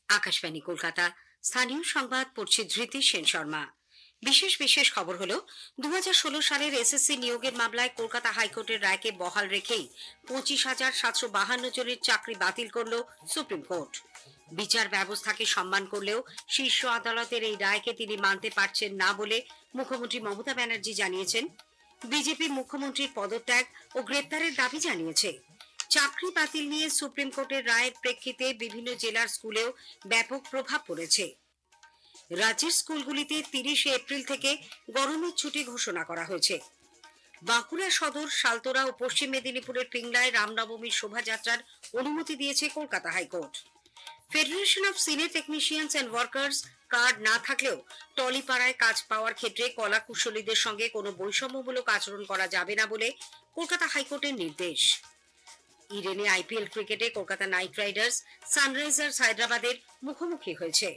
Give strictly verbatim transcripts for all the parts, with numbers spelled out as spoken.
আকাশবাণী কলকাতা। স্থানীয় সংবাদ পড়ছে ধৃতি সেন শর্মা। বিশেষ বিশেষ খবর হলো, দু হাজার ষোলো সালের এসএসসি নিয়োগের মামলায় কলকাতা হাইকোর্টের রায়কে বহাল রেখেই পঁচিশ হাজার সাতশো বাহান্ন জনের চাকরি বাতিল করল সুপ্রিম কোর্ট। বিচার ব্যবস্থাকে সম্মান করলেও শীর্ষ আদালতের এই রায়কে তিনি মানতে পারছেন না বলে মুখ্যমন্ত্রী মমতা ব্যানার্জি জানিয়েছেন। বিজেপি মুখ্যমন্ত্রীর পদত্যাগ ও গ্রেপ্তারের দাবি জানিয়েছে। চাকরি বাতিল নিয়ে সুপ্রিম কোর্টের রায়ের প্রেক্ষিতে বিভিন্ন জেলার স্কুলেও ব্যাপক প্রভাব পড়েছে। রাজ্যের স্কুলগুলিতে তিরিশে এপ্রিল থেকে গরমের ছুটি ঘোষণা করা হয়েছে। বাঁকুড়া সদর, সালতোরা ও পশ্চিম মেদিনীপুরের পিংলায় রামনবমীর শোভাযাত্রার অনুমতি দিয়েছে Kolkata high court. Federation of senior technicians and workers card না থাকলেও টলিপাড়ায় কাজ পাওয়ার ক্ষেত্রে কলা কুশলীদের সঙ্গে কোনো বৈষম্যমূলক আচরণ করা যাবে না বলে কলকাতা হাইকোর্টের নির্দেশ। ইডেনে আইপিএল ক্রিকেটে কলকাতা নাইট রাইডার্স সানরাইজার্স হায়দ্রাবাদের মুখোমুখি হয়েছে।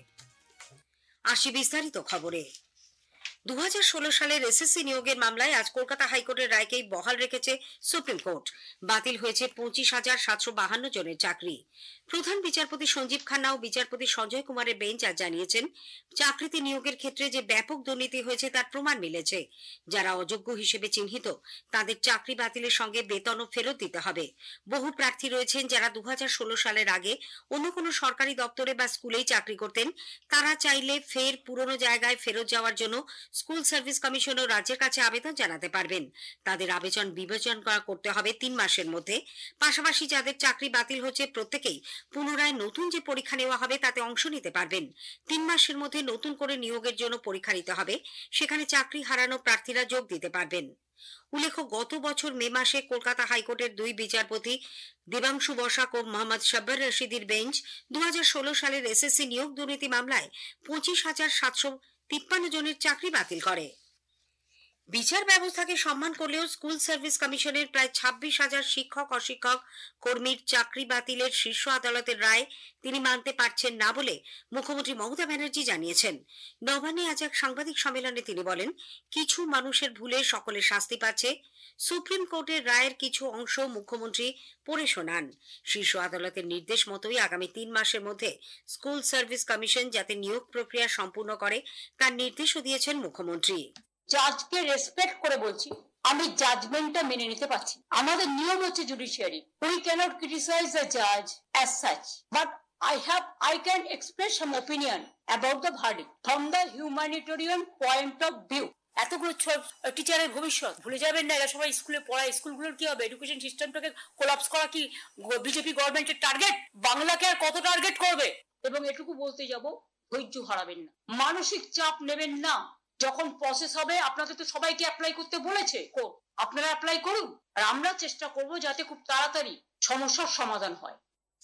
আসি বিস্তারিত খবরে। দু হাজার ষোলো সালের এসএসসি নিয়োগের মামলায় আজ কলকাতা হাইকোর্টের রায়কেই বহাল রেখেছে সুপ্রিম কোর্ট। বাতিল হয়েছে পঁচিশ হাজার সাতশো বাহান্ন জনের চাকরি। প্রধান বিচারপতি সঞ্জীব খান্না ও বিচারপতি সঞ্জয় কুমারের বেঞ্চ আজ জানিয়েছেন, চাকরিতে নিয়োগের ক্ষেত্রে যে ব্যাপক দুর্নীতি হয়েছে তার প্রমাণ মিলেছে। যারা অযোগ্য হিসেবে চিহ্নিত তাদের চাকরি বাতিলের সঙ্গে বেতনও ফেরত দিতে হবে। বহু প্রার্থী রয়েছেন যারা দু হাজার ষোলো সালের আগে অন্য কোনো সরকারি দপ্তরে বা স্কুলেই চাকরি করতেন। তারা চাইলে ফের পুরনো জায়গায় ফেরত যাওয়ার জন্য স্কুল সার্ভিস কমিশন ও রাজ্যের কাছে আবেদন জানাতে পারবেন। তাদের আবেদন বিবেচনা করতে হবে তিন মাসের মধ্যে। পাশাপাশি যাদের চাকরি বাতিল হচ্ছে প্রত্যেকেই পুনরায় নতুন যে পরীক্ষা নেওয়া হবে তাতে অংশ নিতে পারবেন। তিন মাসের মধ্যে নতুন করে নিয়োগের জন্য পরীক্ষা নিতে হবে, সেখানে চাকরি হারানো প্রার্থীরা যোগ দিতে পারবেন। উল্লেখ্য, গত বছর মে মাসে কলকাতা হাইকোর্টের দুই বিচারপতি দেবাংশু বসাক ও মোহাম্মদ শাব্বার রশিদির বেঞ্চ দু হাজার ষোলো সালের এসএসসি নিয়োগ দুর্নীতি মামলায় পঁচিশ হাজার সাতশো তিপ্পান্ন জনের চাকরি বাতিল করে। বিচার ব্যবস্থাকে সম্মান করলেও স্কুল সার্ভিস কমিশনের প্রায় ছাব্বিশ হাজার শিক্ষক অশিক্ষক কর্মীর চাকরি বাতিলের শীর্ষ আদালতের রায় তিনি মানতে পারছেন না বলে মুখ্যমন্ত্রী মমতা ব্যানার্জি জানিয়েছেন। নবান্নে আজ এক সাংবাদিক সম্মেলনে তিনি বলেন, কিছু মানুষের ভুলে সকলে শাস্তি পাচ্ছে। সুপ্রিম কোর্টের রায়ের কিছু অংশ মুখ্যমন্ত্রী পড়ে শোনান। শীর্ষ আদালতের নির্দেশ মতোই আগামী তিন মাসের মধ্যে স্কুল সার্ভিস কমিশন যাতে নিয়োগ প্রক্রিয়া সম্পূর্ণ করে তার নির্দেশও দিয়েছেন মুখ্যমন্ত্রী। জাজকে রেসপেক্ট করে বলছি, আমি জাজমেন্টটা মেনে নিতে পারছি। আমাদের নিয়ম হচ্ছে judiciary, we can't criticise the জাজ as such, but I have, I can express some opinion about the verdict from the humanitarian point of view. এতগুলো টিচারের ভবিষ্যৎ ভুলে যাবেন না। এরা সবাই স্কুলে পড়ায়, স্কুলগুলোর কি হবে? এডুকেশন সিস্টেমটাকে কোলাপস করা কি বিজেপি গভর্নমেন্টের টার্গেট? বাংলাকে আর কত টার্গেট করবে? এবং এটুকু বলতে যাব, ধৈর্য হারাবেন না, মানসিক চাপ নেবেন না। যখন প্রসেস হবে, আপনাদের তো সবাইকে অ্যাপ্লাই করতে বলেছে, আপনারা অ্যাপ্লাই করুন, আর আমরা চেষ্টা করব যাতে খুব তাড়াতাড়ি সমস্যার সমাধান হয়।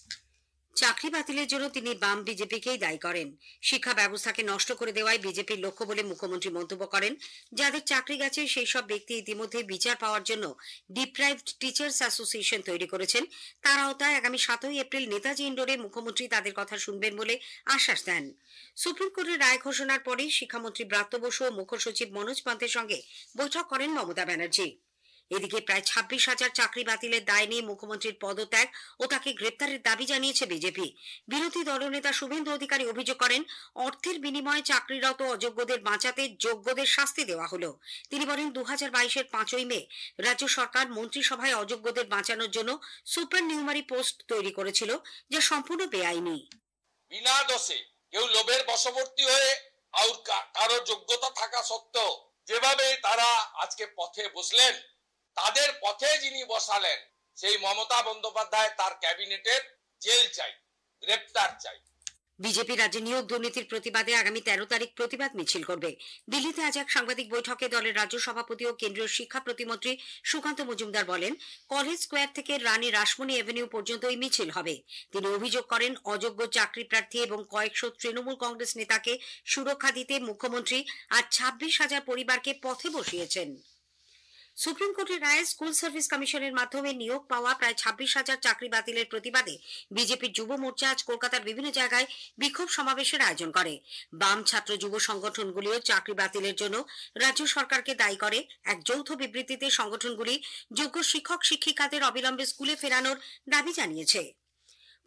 চাকরি বাতিলের জন্য তিনি বাম বিজেপিকেই দায়ী করেন। শিক্ষা ব্যবস্থাকে নষ্ট করে দেওয়াই বিজেপির লক্ষ্য বলে মুখ্যমন্ত্রী মন্তব্য করেন। যাদের চাকরি গেছে সেই সব ব্যক্তি ইতিমধ্যে বিচার পাওয়ার জন্য ডিপ্রাইভড টিচার্স অ্যাসোসিয়েশন তৈরি করেছেন। তার আওতায় আগামী সাতই এপ্রিল নেতাজি ইন্ডোরে মুখ্যমন্ত্রী তাদের কথা শুনবেন বলে আশ্বাস দেন। সুপ্রিম কোর্টের রায় ঘোষণার পরেই শিক্ষামন্ত্রী ব্রাত্য বসু ও মুখ্য সচিব মনোজ পান্তের সঙ্গে বৈঠক করেন মমতা ব্যানার্জি। এদিকে প্রায় ছাব্বিশ হাজার চাকরি বাতিলের দায় নিয়ে মুখ্যমন্ত্রীর পদত্যাগ ও তাকে গ্রেপ্তারের দাবি জানিয়েছে বিজেপি। বিরোধী দলনেতা শুভেন্দু অধিকারী অভিযোগ করেন, অর্থের বিনিময়ে চাকরিরত অযোগ্যদের বাঁচাতে যোগ্যদের শাস্তি দেওয়া হলো। তিনি বলেন, দু হাজার বাইশের পাঁচই মে রাজ্য সরকার মন্ত্রিসভায় অযোগ্যদের বাঁচানোর জন্য সুপার নিউমারি পোস্ট তৈরি করেছিল, যা সম্পূর্ণ বেআইনি। বিনা দোষে কেউ লোভের বশবর্তী হয়ে আর কারো যোগ্যতা থাকা সত্ত্বেও যেভাবে তারা আজকে পথে বসলেন, তাদের পথে যিনি বসালেন সেই মমতা বন্দ্যোপাধ্যায়, তার ক্যাবিনেটের জেল চাই, গ্রেপ্তার চাই। বিজেপি রাজ্যে নিয়োগ দুর্নীতির প্রতিবাদে আগামী তেরো তারিখ প্রতিবাদ মিছিল করবে। দিল্লিতে আজ এক সাংবাদিক বৈঠকে দলের রাজ্য সভাপতি ও কেন্দ্রীয় শিক্ষা প্রতিমন্ত্রী সুকান্ত মজুমদার বলেন, কলেজ স্কোয়ার থেকে রানী রাসমণি এভিনিউ পর্যন্ত এই মিছিল হবে। তিনি অভিযোগ করেন, অযোগ্য চাকরি প্রার্থী এবং কয়েকশো তৃণমূল কংগ্রেস নেতাকে সুরক্ষা দিতে মুখ্যমন্ত্রী আর ছাব্বিশ হাজার পরিবারকে পথে বসিয়েছেন। সুপ্রিম কোর্টের রায়ে স্কুল সার্ভিস কমিশনের মাধ্যমে নিয়োগ পাওয়া প্রায় ছাব্বিশ হাজার চাকরি বাতিলের প্রতিবাদে বিজেপির যুব মোর্চা আজ কলকাতার বিভিন্ন জায়গায় বিক্ষোভ সমাবেশের আয়োজন করে। বাম ছাত্র যুব সংগঠনগুলিও চাকরি বাতিলের জন্য রাজ্য সরকারকে দায়ী করে। এক যৌথ বিবৃতিতে সংগঠনগুলি যোগ্য শিক্ষক শিক্ষিকাদের অবিলম্বে স্কুলে ফেরানোর দাবি জানিয়েছে।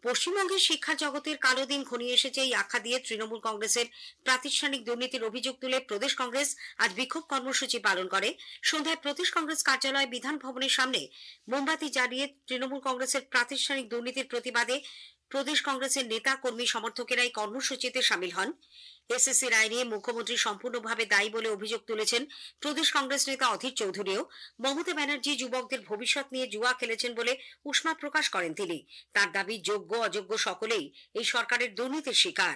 পশ্চিমবঙ্গের শিক্ষা জগতের কালো দিন ঘনিয়ে এসেছে এই আখ্যা দিয়ে তৃণমূল কংগ্রেসের প্রাতিষ্ঠানিক দুর্নীতির অভিযোগ তুলে প্রদেশ কংগ্রেস আজ বিক্ষোভ কর্মসূচি পালন করে। সন্ধ্যায় প্রদেশ কংগ্রেস কার্যালয় বিধান ভবনের সামনে মোমবাতি জ্বালিয়ে তৃণমূল কংগ্রেসের প্রাতিষ্ঠানিক দুর্নীতির প্রতিবাদে প্রদেশ কংগ্রেসের নেতা কর্মী সমর্থকেরা এই কর্মসূচিতে সামিল হন। এসএসসি রায় নিয়ে মুখ্যমন্ত্রী সম্পূর্ণভাবে দায়ী বলে অভিযোগ তুলেছেন প্রদেশ কংগ্রেস নেতা অধীর চৌধুরীও। মমতা ব্যানার্জি যুবকদের ভবিষ্যৎ নিয়ে জুয়া খেলেছেন বলে উষ্মা প্রকাশ করেন তিনি। তার দাবি, যোগ্য অযোগ্য সকলেই এই সরকারের দুর্নীতির শিকার।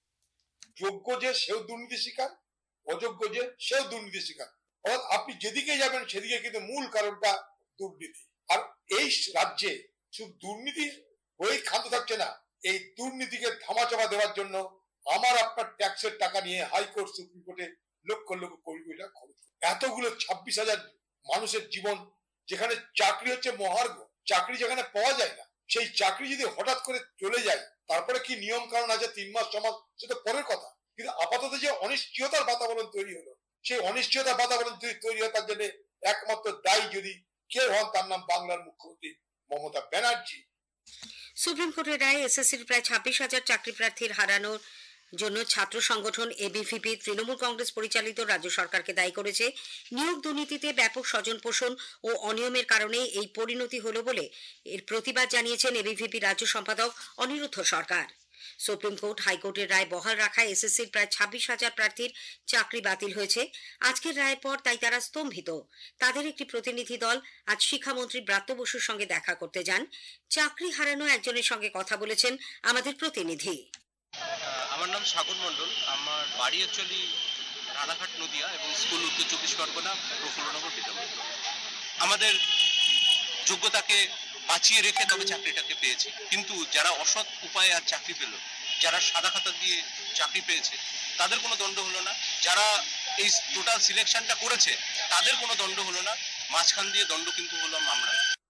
যোগ্য যে সেও দুর্নীতি শিকার, অযোগ্য যে সেও দুর্নীতি শিকার। অর্থাৎ আপনি যেদিকে যাবেন সেদিকে কিন্তু মূল কারণটা দুর্নীতি। আর এই রাজ্যে শুধু দুর্নীতি হয়েই ক্ষান্ত থাকছে না, এই দুর্নীতিকে ধামাচাপা দেওয়ার জন্য আমার আপনার ট্যাক্সের টাকা নিয়ে হাইকোর্ট সুপ্রিম কোর্টে লক্ষ লক্ষ কোটি কোটি টাকা খরচ। এতগুলো ছাব্বিশ হাজার মানুষের জীবন, যেখানে চাকরি হচ্ছে মহার্ঘ, চাকরি যেখানে পাওয়া যায় না, সেই চাকরি যদি হঠাৎ করে চলে যায়, তারপরে কি নিয়ম কারণ আছে তিন মাস ছ মাস সেটা পরের কথা, কিন্তু আপাতত যে অনিশ্চয়তার বাতাবরণ তৈরি হলো, সেই অনিশ্চয়তার বাতাবরণ তৈরি হয় তার জন্য একমাত্র দায়ী যদি কেউ হন, তার নাম বাংলার মুখ্যমন্ত্রী মমতা ব্যানার্জি। সুপ্রিম কোর্টের রায়ে এসএসসির প্রায় ছাব্বিশ হাজার চাকরি প্রার্থীর হারানোর জন্য ছাত্র সংগঠন এবিভিপি তৃণমূল কংগ্রেস পরিচালিত রাজ্য সরকারকে দায়ী করেছে। নিয়োগ দুর্নীতিতে ব্যাপক স্বজন পোষণ ও অনিয়মের কারণে এই পরিণতি হলো বলে এর প্রতিবাদ জানিয়েছেন এবিভিপি রাজ্য সম্পাদক অনিরুদ্ধ সরকার। সুপ্রিম কোর্ট হাইকোর্টের রায় বহাল রাখায় এসএসসির প্রায় ছাব্বিশ হাজার প্রার্থীর চাকরি বাতিল হয়েছে। আজকের রায়ের পর তাই তারা স্তম্ভিত। তাদের একটি প্রতিনিধি দল আজ শিক্ষামন্ত্রী ব্রাত্য বসুর সঙ্গে দেখা করতে যান। চাকরি হারানো একজনের সঙ্গে কথা বলেছেন আমাদের প্রতিনিধি। আমার নাম সাগর মণ্ডল, আমার বাড়ি অ্যাকচুয়ালি রানাঘাট নদিয়া এবং স্কুল উত্তর চব্বিশ পরগনা প্রফুল্লনগর বিদ্যামন্দির। আমাদের যোগ্যতাকে বাঁচিয়ে রেখে তবে চাকরিটাকে পেয়েছি, কিন্তু যারা অসৎ উপায়ে আর চাকরি পেল, যারা সাদা খাতা দিয়ে চাকরি পেয়েছে তাদের কোনো দণ্ড হলো না, যারা এই টোটাল সিলেকশনটা করেছে তাদের কোনো দণ্ড হলো না, মাঝখান দিয়ে দণ্ড কিন্তু হলাম আমরা।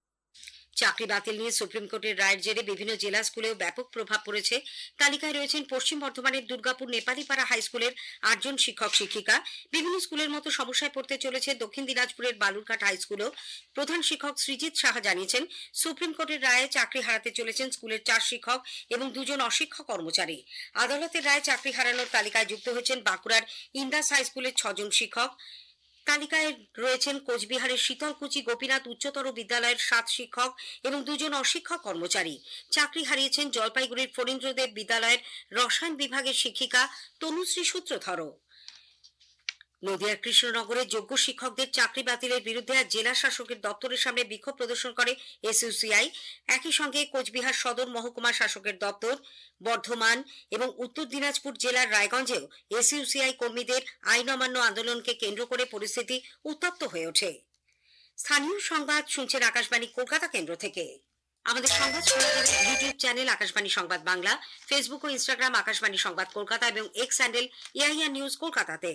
চাকরি বাতিল নিয়ে সুপ্রিম কোর্টের রায়ের জেরে বিভিন্ন জেলা স্কুলেও ব্যাপক প্রভাব পড়েছে। তালিকায় রয়েছেন পশ্চিম বর্ধমানের দুর্গাপুর নেপালিপাড়া হাই স্কুলের আটজন শিক্ষক শিক্ষিকা। বিভিন্ন স্কুলের মতো সমস্যায় পড়তে চলেছে দক্ষিণ দিনাজপুরের বালুরঘাট হাই স্কুলও। প্রধান শিক্ষক সৃজিত সাহা জানিয়েছেন, সুপ্রিম কোর্টের রায়ে চাকরি হারাতে চলেছেন স্কুলের চার শিক্ষক এবং দুজন অশিক্ষক কর্মচারী। আদালতের রায়ে চাকরি হারানোর তালিকায় যুক্ত হয়েছেন বাঁকুড়ার ইন্দাস হাই স্কুলের ছজন শিক্ষক। তালিকায় রয়েছেন কোচবিহারের শীতলকুচি গোপীনাথ উচ্চতর বিদ্যালয়ের সাত শিক্ষক এবং দুজন অশিক্ষক কর্মচারী। চাকরি হারিয়েছেন জলপাইগুড়ির ফণীন্দ্রদেব বিদ্যালয়ের রসায়ন বিভাগের শিক্ষিকা তনুশ্রী সূত্রধর। নদিয়ার কৃষ্ণনগরে যোগ্য শিক্ষকদের চাকরি বাতিলের বিরুদ্ধে আজ জেলা শাসকের দপ্তরের সামনে বিক্ষোভ প্রদর্শন করে এসইউসিআই। একই সঙ্গে কোচবিহার সদর মহকুমা শাসকের দপ্তর, বর্ধমান এবং উত্তর দিনাজপুর জেলার রায়গঞ্জেও এসইউসিআই কর্মীদের আইন অমান্য আন্দোলনকে কেন্দ্র করে পরিস্থিতি উত্তপ্ত হয়ে ওঠে। স্থানীয় সংবাদ শুনছেন আকাশবাণী কলকাতা কেন্দ্র থেকে। আমাদের সংবাদ শোনার YouTube channel Akashvani Sambad Bangla, Facebook ও ইনস্টাগ্রাম আকাশবাণী সংবাদ কলকাতা এবং এক্স হ্যান্ডেল এআইআর নিউজ কলকাতাতে।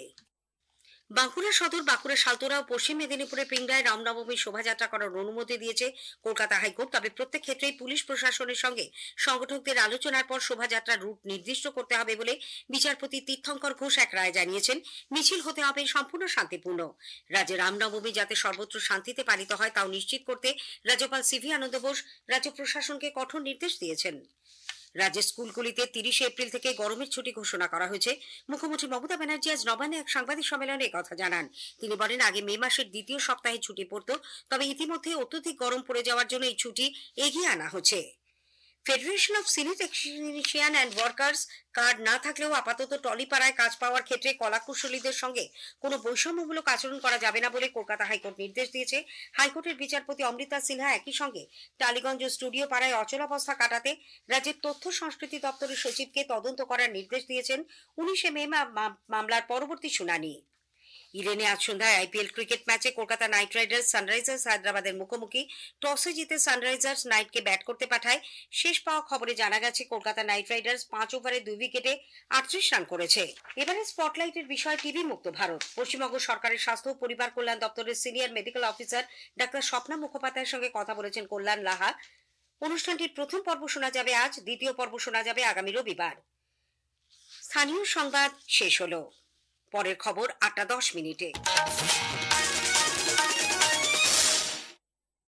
বাঁকুড়া সদর, বাঁকুড়া সালতোরা ও পশ্চিম মেদিনীপুরের পিংলায় রামনবমীর শোভাযাত্রা করার অনুমতি দিয়েছে কলকাতা হাইকোর্ট। তবে প্রত্যেক ক্ষেত্রেই পুলিশ প্রশাসনের সঙ্গে সংগঠকদের আলোচনার পর শোভাযাত্রার রুট নির্দিষ্ট করতে হবে বলে বিচারপতি তীর্থঙ্কর ঘোষ এক রায় জানিয়েছেন। মিছিল হতে হবে সম্পূর্ণ শান্তিপূর্ণ। রাজ্যে রামনবমী যাতে সর্বত্র শান্তিতে পালিত হয় তাও নিশ্চিত করতে রাজ্যপাল সিভি আনন্দ বোস রাজ্য প্রশাসনকে কঠোর নির্দেশ দিয়েছেন। রাজ্যের স্কুলগুলিতে তিরিশে এপ্রিল থেকে গরমের ছুটি ঘোষণা করা হয়েছে। মুখ্যমন্ত্রী মমতা ব্যানার্জি আজ নবান্নে এক সাংবাদিক সম্মেলনে কথা জানান। তিনি বলেন, আগে মে মাসের দ্বিতীয় সপ্তাহে ছুটি পড়ত, তবে ইতিমধ্যে অত্যধিক গরম পড়ে যাওয়ার জন্য এই ছুটি এগিয়ে আনা হচ্ছে। Federation of cine technician and workers card না থাকলেও আপাতত টলিপাড়ায় কাজ পাওয়ার ক্ষেত্রে কলাকুশলীদের সঙ্গে কোনো বৈষম্যমূলক আচরণ করা যাবে না বলে কলকাতা হাইকোর্ট নির্দেশ দিয়েছে। হাইকোর্টের বিচারপতি অমৃতা সিনহা একই সঙ্গে টালিগঞ্জ স্টুডিও পাড়ায় অচলাবস্থা কাটাতে রাজ্যের তথ্য সংস্কৃতি দপ্তরের সচিবকে তদন্ত করার নির্দেশ দিয়েছেন। উনিশে মে মামলার পরবর্তী শুনানি। ইডেনে আজ সন্ধ্যায় আইপিএল ক্রিকেট ম্যাচে কলকাতা নাইট রাইডার্স সানরাইজার্স হায়দ্রাবাদের মুখোমুখি। টসে জিতে সানরাইজার্স নাইটকে ব্যাট করতে পাঠায়। শেষ পাওয়া খবরে জানা গেছে কলকাতা নাইট রাইডার্স পাঁচ ওভারে দুই উইকেটে আটত্রিশ রান করেছে। এবারে স্পটলাইটের বিষয় টিবি মুক্ত ভারত। পশ্চিমবঙ্গ সরকারের স্বাস্থ্য ও পরিবার কল্যাণ দপ্তরের senior medical officer doctor Swapna মুখোপাধ্যায়ের সঙ্গে কথা বলেছেন কল্যাণ লাহা। অনুষ্ঠানটির প্রথম পর্ব শোনা যাবে আজ, দ্বিতীয় পর্ব শোনা যাবে আগামী রবিবার। স্থানীয় সংবাদ শেষ হলো। পরের খবর আটটা দশ মিনিটে।